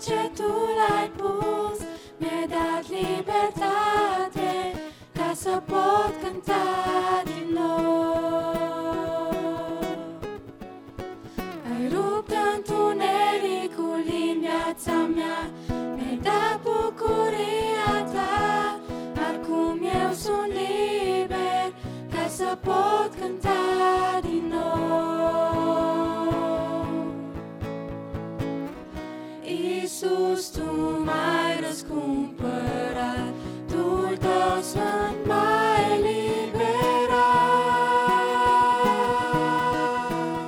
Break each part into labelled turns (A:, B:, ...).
A: ce Tu l-ai pus, mi-ai dat libertate ca să pot cânta din nou. Ai rupt întunericul din viața mea, mi-ai dat bucuria Ta. Acum eu sunt liber ca să pot cânta din nou. Iisus, Tu m-ai răscumpărat, Duhul Tău Sfânt m-a eliberat.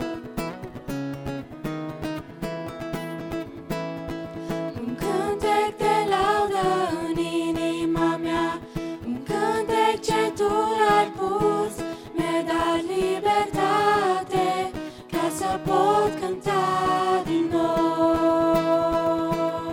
A: Un cântec de laudă în inima mea, un cântec ce Tu l-ai pus, mi-ai dat libertate ca să pot cânta din nou.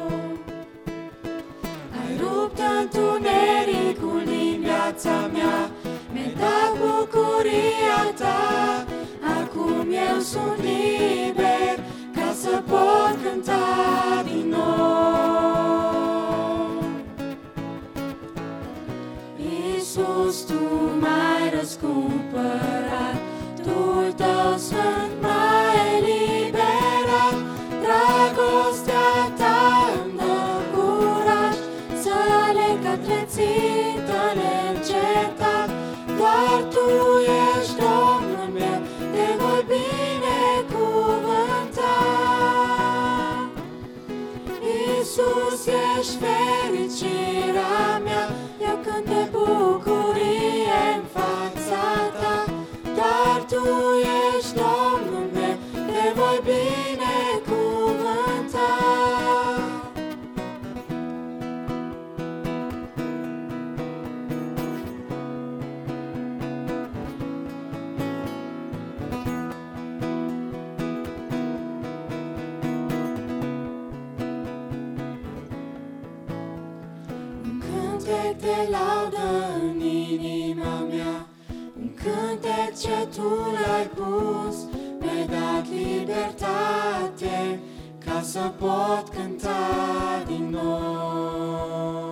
A: Ai rupt întunericul din viața mea, mi-ai dat bucuria Ta. Acum eu sunt liber ca să pot cânta din nou. Iisus, Tu m-ai răscumpărat, Duhul Tău Sfânt m-a eliberat. Dragostea Ta îmi dă curaj să alerg către țintă neîncetat. Doar Tu ești Domnul meu, Te voi binecuvânta. Iisus, ești fericirea mea, eu cânt de bucurie în fața Ta. Doar Tu ești Domnul meu, Te voi binecuvânta. Un cântec de laudă în inima mea, un cântec ce Tu l-ai pus, mi-ai dat libertate ca să pot cânta din nou.